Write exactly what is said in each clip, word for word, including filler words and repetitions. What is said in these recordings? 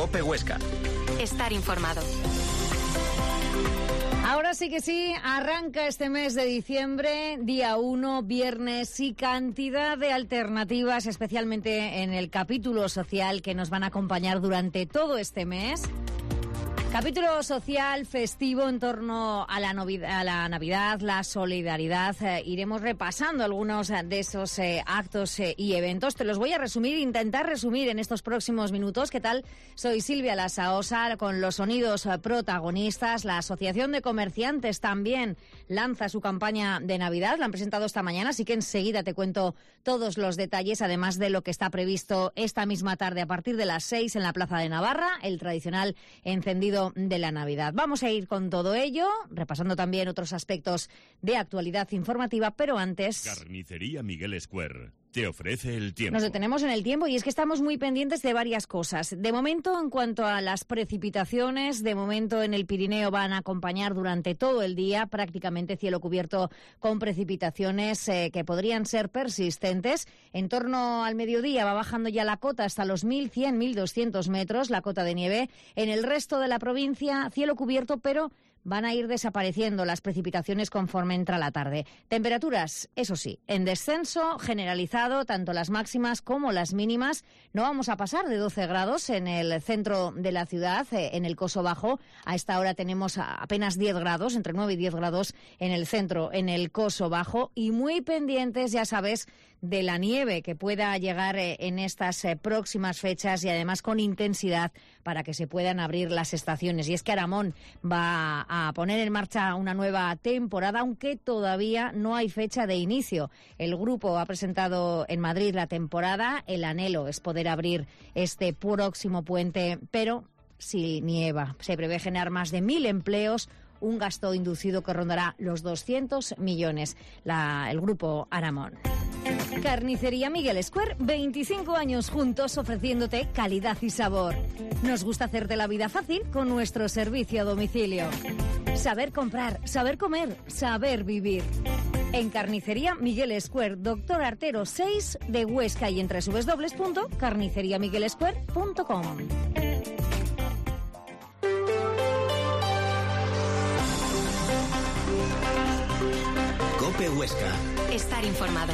COPE Huesca. Estar informado. Ahora sí que sí, arranca este mes de diciembre, día uno, viernes, y cantidad de alternativas, especialmente en el capítulo social que nos van a acompañar durante todo este mes. Capítulo social festivo en torno a la, novedad, a la Navidad, la solidaridad. Eh, iremos repasando algunos de esos eh, actos eh, y eventos. Te los voy a resumir, intentar resumir en estos próximos minutos. ¿Qué tal? Soy Silvia Lasaosa, con los sonidos eh, protagonistas. La Asociación de Comerciantes también lanza su campaña de Navidad. La han presentado esta mañana, así que enseguida te cuento todos los detalles, además de lo que está previsto esta misma tarde a partir de las seis en la Plaza de Navarra, el tradicional encendido de la Navidad. Vamos a ir con todo ello, repasando también otros aspectos de actualidad informativa, pero antes... Carnicería Miguel Square te ofrece el tiempo. Nos detenemos en el tiempo y es que estamos muy pendientes de varias cosas. De momento, en cuanto a las precipitaciones, de momento en el Pirineo van a acompañar durante todo el día, prácticamente cielo cubierto con precipitaciones eh, que podrían ser persistentes. En torno al mediodía va bajando ya la cota hasta los mil cien, mil doscientos metros, la cota de nieve. En el resto de la provincia, cielo cubierto, pero van a ir desapareciendo las precipitaciones conforme entra la tarde. Temperaturas, eso sí, en descenso generalizado, tanto las máximas como las mínimas. No vamos a pasar de doce grados en el centro de la ciudad, en el Coso Bajo. A esta hora tenemos apenas diez grados, entre nueve y diez grados en el centro, en el Coso Bajo. Y muy pendientes, ya sabes, de la nieve que pueda llegar en estas próximas fechas y además con intensidad para que se puedan abrir las estaciones. Y es que Aramón va a a poner en marcha una nueva temporada, aunque todavía no hay fecha de inicio. El grupo ha presentado en Madrid la temporada. El anhelo es poder abrir este próximo puente, pero si nieva. Se prevé generar más de mil empleos, un gasto inducido que rondará los doscientos millones. La, el grupo Aramón. Carnicería Miguel Square, veinticinco años juntos ofreciéndote calidad y sabor. Nos gusta hacerte la vida fácil con nuestro servicio a domicilio. Saber comprar, saber comer, saber vivir. En Carnicería Miguel Square, Doctor Artero seis de Huesca y en doble u doble u doble u punto carnicería miguel square punto com. COPE Huesca. Estar informado.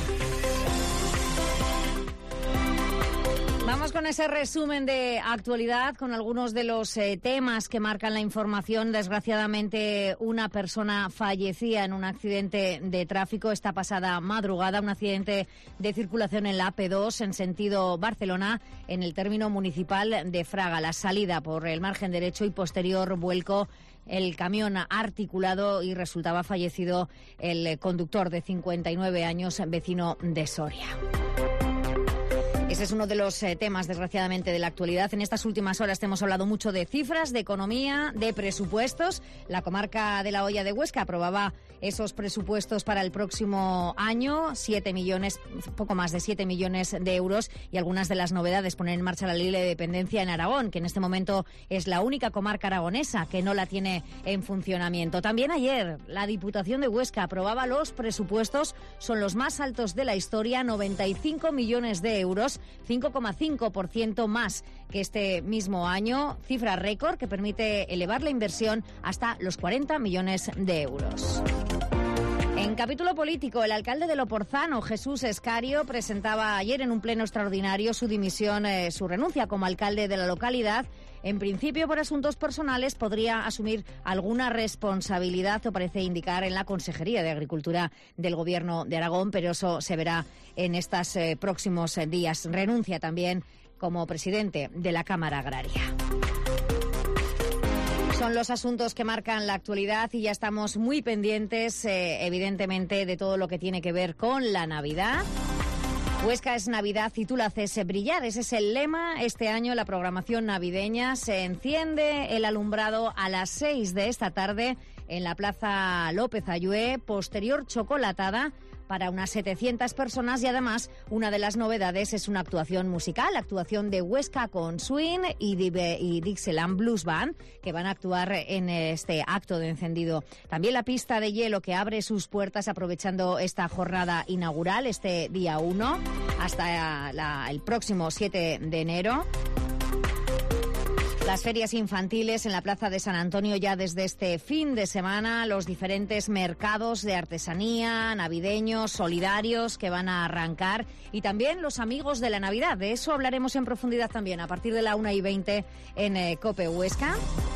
Vamos con ese resumen de actualidad, con algunos de los eh, temas que marcan la información. Desgraciadamente, una persona fallecía en un accidente de tráfico esta pasada madrugada, un accidente de circulación en la A P dos en sentido Barcelona, en el término municipal de Fraga. La salida por el margen derecho y posterior vuelco. El camión articulado y resultaba fallecido el conductor de cincuenta y nueve años, vecino de Soria. Ese es uno de los eh, temas, desgraciadamente, de la actualidad. En estas últimas horas te hemos hablado mucho de cifras, de economía, de presupuestos. La comarca de La Hoya de Huesca aprobaba esos presupuestos para el próximo año, siete millones, poco más de siete millones de euros, y algunas de las novedades, poner en marcha la ley de dependencia en Aragón, que en este momento es la única comarca aragonesa que no la tiene en funcionamiento. También ayer la Diputación de Huesca aprobaba los presupuestos, son los más altos de la historia, noventa y cinco millones de euros, cinco coma cinco por ciento más que este mismo año, cifra récord que permite elevar la inversión hasta los cuarenta millones de euros. En capítulo político, el alcalde de Loporzano, Jesús Escario, presentaba ayer en un pleno extraordinario su dimisión, eh, su renuncia como alcalde de la localidad. En principio, por asuntos personales, podría asumir alguna responsabilidad, o parece indicar, en la Consejería de Agricultura del Gobierno de Aragón, pero eso se verá en estos eh, próximos eh, días. Renuncia también como presidente de la Cámara Agraria. Son los asuntos que marcan la actualidad y ya estamos muy pendientes, eh, evidentemente, de todo lo que tiene que ver con la Navidad. Huesca es Navidad y tú la haces brillar. Ese es el lema. Este año la programación navideña se enciende el alumbrado a las seis de esta tarde en la Plaza López Ayué, posterior chocolatada para unas setecientas personas y además una de las novedades es una actuación musical, actuación de Huesca con Swing y, y Dixieland Blues Band, que van a actuar en este acto de encendido. También la pista de hielo que abre sus puertas aprovechando esta jornada inaugural, este día uno, hasta la, el próximo siete de enero. Las ferias infantiles en la Plaza de San Antonio ya desde este fin de semana, los diferentes mercados de artesanía, navideños, solidarios que van a arrancar y también los amigos de la Navidad. De eso hablaremos en profundidad también a partir de la una y veinte en eh, COPE Huesca.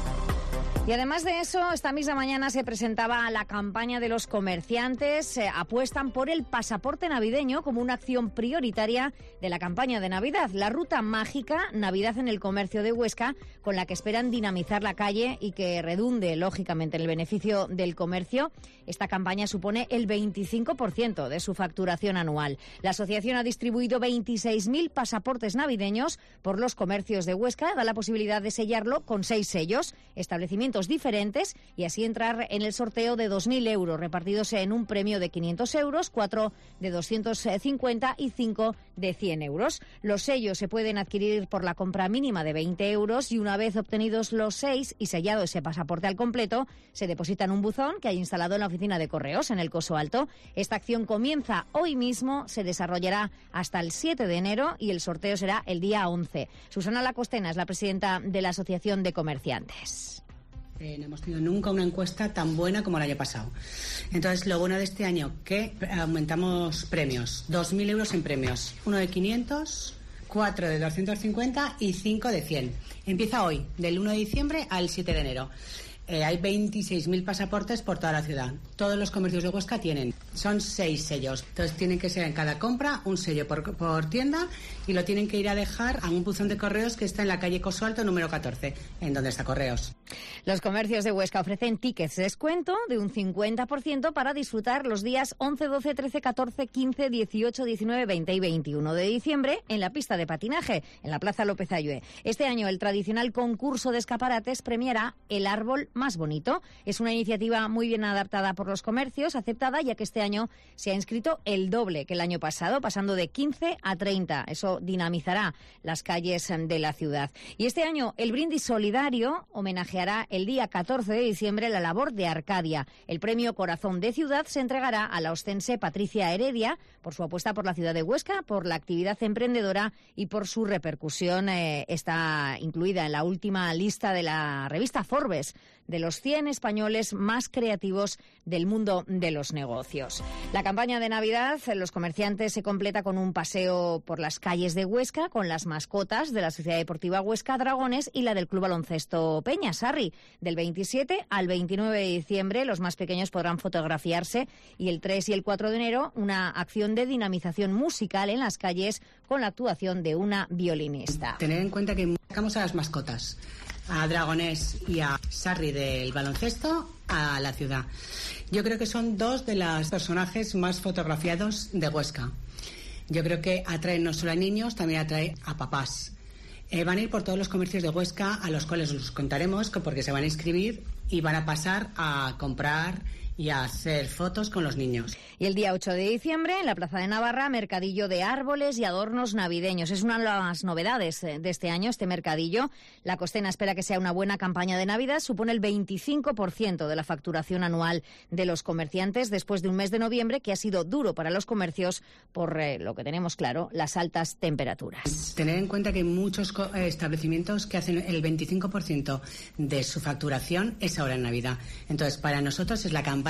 Y además de eso, esta misma mañana se presentaba la campaña de los comerciantes. Eh, apuestan por el pasaporte navideño como una acción prioritaria de la campaña de Navidad. La ruta mágica Navidad en el comercio de Huesca, con la que esperan dinamizar la calle y que redunde, lógicamente, en el beneficio del comercio. Esta campaña supone el veinticinco por ciento de su facturación anual. La asociación ha distribuido veintiséis mil pasaportes navideños por los comercios de Huesca. Da la posibilidad de sellarlo con seis sellos, establecimientos diferentes, y así entrar en el sorteo de dos mil euros repartidos en un premio de quinientos euros, cuatro de doscientos cincuenta y cinco de cien euros. Los sellos se pueden adquirir por la compra mínima de veinte euros y una vez obtenidos los seis y sellado ese pasaporte al completo, se deposita en un buzón que hay instalado en la oficina de correos en el Coso Alto. Esta acción comienza hoy mismo, se desarrollará hasta el siete de enero y el sorteo será el día once. Susana Lacostena es la presidenta de la Asociación de Comerciantes. Eh, no hemos tenido nunca una encuesta tan buena como el año pasado. Entonces, lo bueno de este año, que aumentamos premios. dos mil euros en premios. Uno de quinientos, cuatro de doscientos cincuenta y cinco de cien. Empieza hoy, del uno de diciembre al siete de enero. Eh, hay veintiséis mil pasaportes por toda la ciudad. Todos los comercios de Huesca tienen. Son seis sellos. Entonces tienen que ser en cada compra un sello por, por tienda y lo tienen que ir a dejar a un buzón de correos que está en la calle Coso Alto número catorce, en donde está Correos. Los comercios de Huesca ofrecen tickets de descuento de un cincuenta por ciento para disfrutar los días once, doce, trece, catorce, quince, dieciocho, diecinueve, veinte y veintiuno de diciembre en la pista de patinaje, en la Plaza López Ayue. Este año el tradicional concurso de escaparates premiará el árbol más bonito. Es una iniciativa muy bien adaptada por los comercios, aceptada ya que este año se ha inscrito el doble que el año pasado, pasando de quince a treinta. Eso dinamizará las calles de la ciudad. Y este año el brindis solidario homenajeará el día catorce de diciembre la labor de Arcadia. El premio Corazón de Ciudad se entregará a la ostense Patricia Heredia por su apuesta por la ciudad de Huesca, por la actividad emprendedora y por su repercusión. Eh, está incluida en la última lista de la revista Forbes de los cien españoles más creativos del mundo de los negocios. La campaña de Navidad, los comerciantes, se completa con un paseo por las calles de Huesca con las mascotas de la Sociedad Deportiva Huesca Dragones y la del Club Baloncesto Peña Sarri. Del veintisiete al veintinueve de diciembre los más pequeños podrán fotografiarse y el tres y el cuatro de enero una acción de dinamización musical en las calles con la actuación de una violinista. Tener en cuenta que sacamos a las mascotas, a Dragonés y a Sarri del baloncesto, a la ciudad. Yo creo que son dos de los personajes más fotografiados de Huesca. Yo creo que atraen no solo a niños, también atrae a papás. Eh, van a ir por todos los comercios de Huesca, a los cuales os contaremos porque se van a inscribir y van a pasar a comprar y a hacer fotos con los niños. Y el día ocho de diciembre, en la Plaza de Navarra, mercadillo de árboles y adornos navideños. Es una de las novedades de este año, este mercadillo. La Costena espera que sea una buena campaña de Navidad. Supone el veinticinco por ciento de la facturación anual de los comerciantes después de un mes de noviembre que ha sido duro para los comercios por, eh, lo que tenemos claro, las altas temperaturas. Tener en cuenta que hay muchos establecimientos que hacen el veinticinco por ciento de su facturación es ahora en Navidad. Entonces, para nosotros es la campaña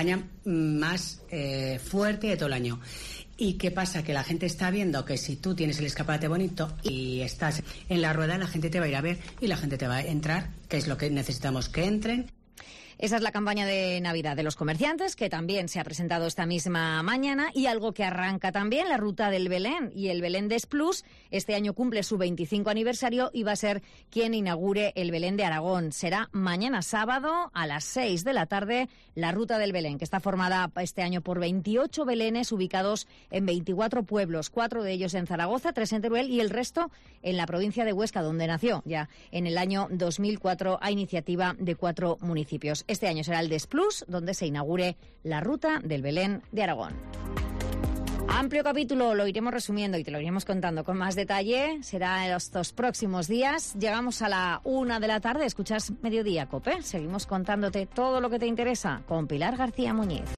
más eh, fuerte de todo el año. ¿Y qué pasa? Que la gente está viendo que si tú tienes el escaparate bonito y estás en la rueda, la gente te va a ir a ver y la gente te va a entrar, que es lo que necesitamos que entren. Esa es la campaña de Navidad de los comerciantes, que también se ha presentado esta misma mañana, y algo que arranca también, la ruta del Belén y el Belén Desplus. Este año cumple su veinticinco aniversario y va a ser quien inaugure el Belén de Aragón. Será mañana sábado a las seis de la tarde la ruta del Belén, que está formada este año por veintiocho belenes ubicados en veinticuatro pueblos, cuatro de ellos en Zaragoza, tres en Teruel y el resto en la provincia de Huesca, donde nació ya en el año dos mil cuatro a iniciativa de cuatro municipios. Este año será el Desplus, donde se inaugure la ruta del Belén de Aragón. Amplio capítulo, lo iremos resumiendo y te lo iremos contando con más detalle. Será en estos próximos días. Llegamos a la una de la tarde, escuchas Mediodía COPE. Seguimos contándote todo lo que te interesa con Pilar García Muñiz.